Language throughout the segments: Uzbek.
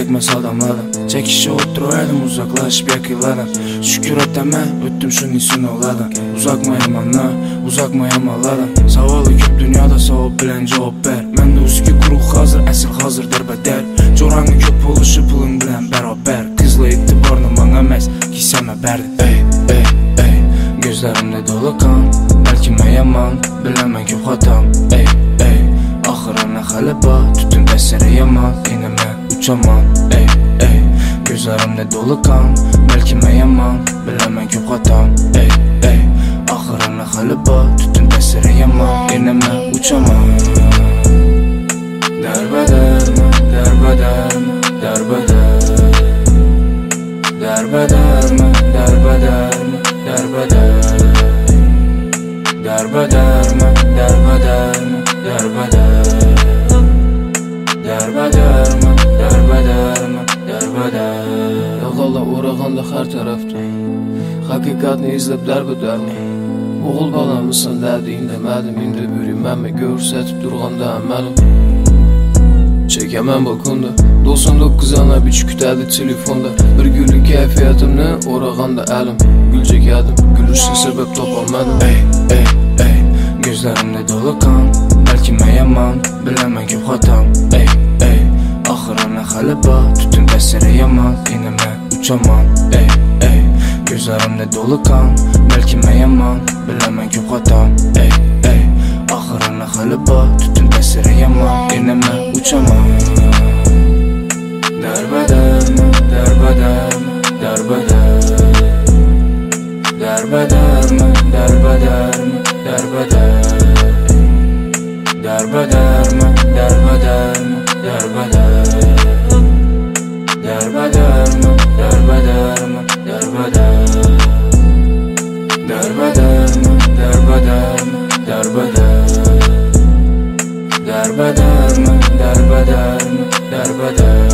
tekmez adamlardan. Çekişe oturaydım uzaklaşıp yakınlardan. Şükür eteme öttüm şu nisin olardan. Uzakmayamana, uzakmayamalardan. Savalı köp dünyada savab bilen cevap ver. Mende üskü kuruq hazır, esil hazırdır bedər. Coranı köp oluşu pulun bilen beraber. Kızla itibarını bana emas, kiseme berdi. Ey, ey, ey, gözlerimde dolu kan. Belki me yaman, bilemem köp hatam. Ey, ey, ahırına xaliba. Tütün tesiri yaman, ineme uçaman. Ey, ey, gözlerimde dolu kan. Belki me yaman, bilemem köp hatam. Ey, ey, ahırına xaliba. Tütün tesiri yaman, ineme uçaman. Derbederme, derbederme, derbeder. Derbederme, derbederme, derbeder. Derbederme, derbederme, derbeder. Derbederme, derbederme, derbeder. Yağala uğrağanda her tarafta Hakikatni izlep derbederme. Oğul balamısın dediğin demedim. İndi bürümenme görsetip durğanda əməlim. Çekemem bakında 99 ana bir kütədi telefonda. Bir gülü keyfiyyətimni orağanda əlim. Gül çekedim, gülüşsün sebep tapamadım. Ey, ey, ey, gözlerimde dolu kan. Belki me yaman, bilemem köp hatam. Ey, ey, ahırına xaliba. Tütün tesiri yaman, ineme uçaman. Ey, ey, gözlerimde dolu kan. Belki me yaman, bilemem köp hatam. Ey, ey, ahırına xaliba. Tütün tesiri yaman, ineme uçaman. Derbederme, derbederme, derbeder. Derbederme, derbederme, derbeder. Derbederme, derbederme, derbeder. Derbederme, derbederme, derbeder. Derbederme, derbederme, derbeder. Derbederme, derbederme, derbeder.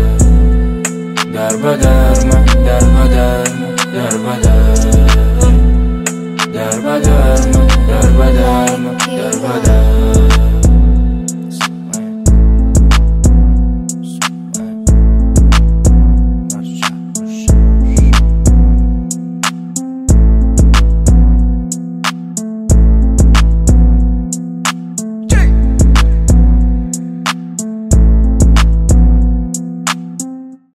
Derbederme, derbederme, derbeder. Derbederme, derbederme, derbeder.